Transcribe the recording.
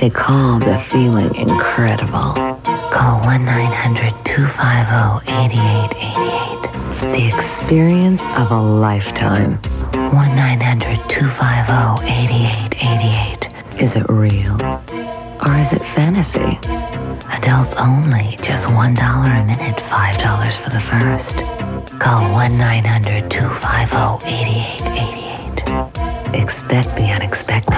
They call the feeling incredible. Call 1-900-250-8888. The experience of a lifetime. 1-900-250-8888. Is it real? Or is it fantasy? Adults only. Just $1 a minute, $5 for the first. Call 1-900-250-8888. Expect the unexpected.